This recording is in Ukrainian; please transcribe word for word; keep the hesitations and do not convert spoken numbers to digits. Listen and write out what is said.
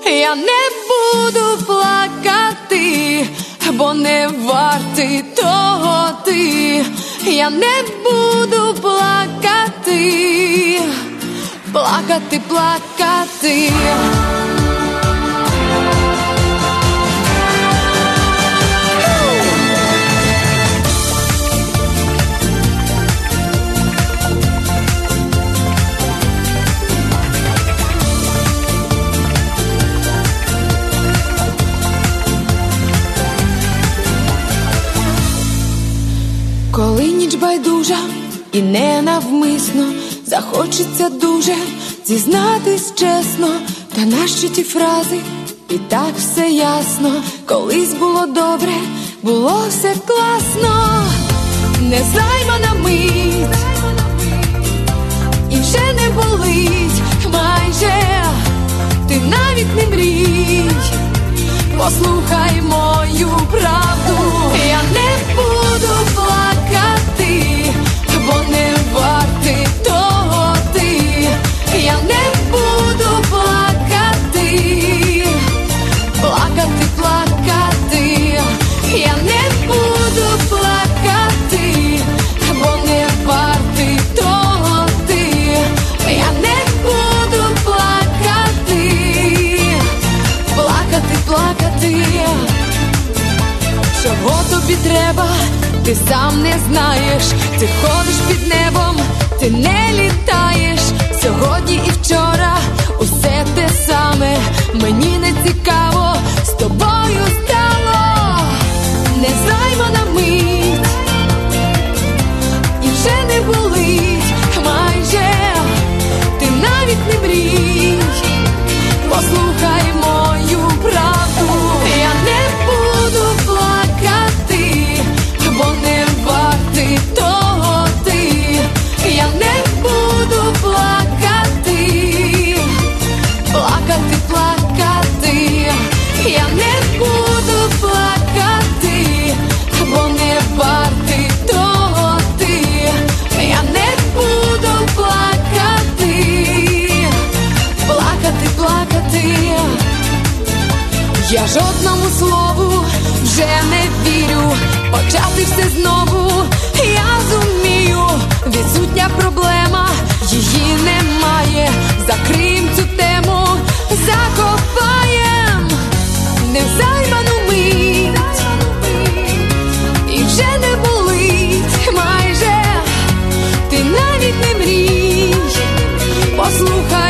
Я не буду плакати, бо не вартий того ти. Я не буду плакати, плакати, плакати. Коли ніч байдужа і ненавмисно захочеться дуже зізнатись чесно, та нащо ті фрази, і так все ясно. Колись було добре, було все класно. Незаймана мить, і вже не болить майже. Ти навіть не мрій, послухай мою правду. Я не буду плакати, бо не вартий того ти. Я не буду плакати, плакати, плакати. Я не буду плакати, бо не вартий того ти. Я не буду плакати, плакати, плакати. Чого тобі треба, ти сам не знаєш. Ти ходиш під небом, ти не літаєш. Сьогодні і вчора усе те саме. Мені не цікаво, з тобою стало. Незаймана мить, і вже не болить майже. Ти навіть не мрій, послухай мою правду. Я не буду плакати, бо не вартий того ти. Я не буду плакати, плакати, плакати. Я не буду плакати, бо не вартий того ти. Я не буду плакати, плакати, плакати. Я жодному слову вже не вірю, почати все знову я зумію. Відсутня проблема, її немає. Закриєм цю тему, закопаєм незайману мить, і вже не болить майже. Ти навіть не мрій, послухай